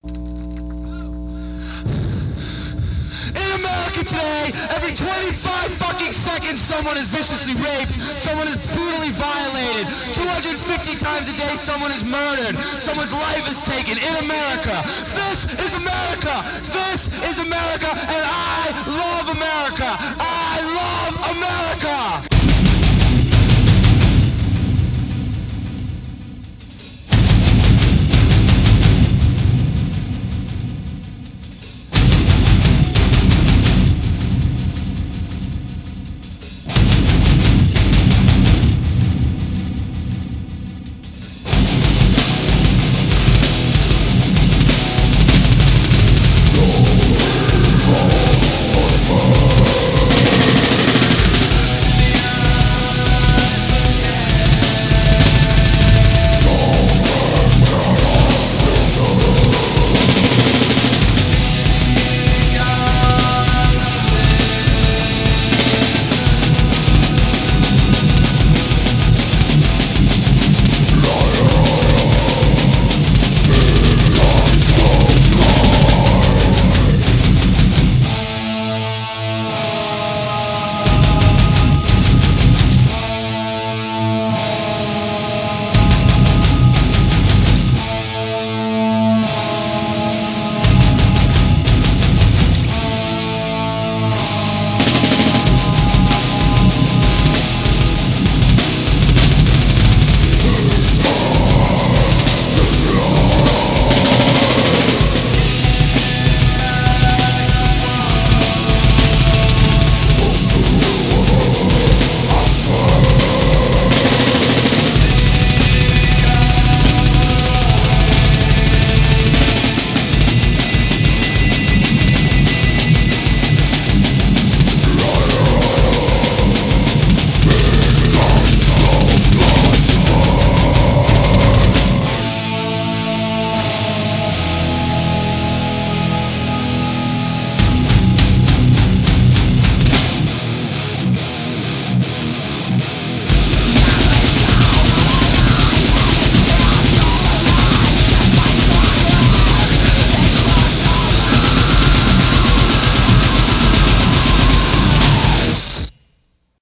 In America today, every 25 fucking seconds someone is viciously raped, someone is brutally violated, 250 times a day someone is murdered, someone's life is taken in America. This is America! This is America, and I love America! I love America!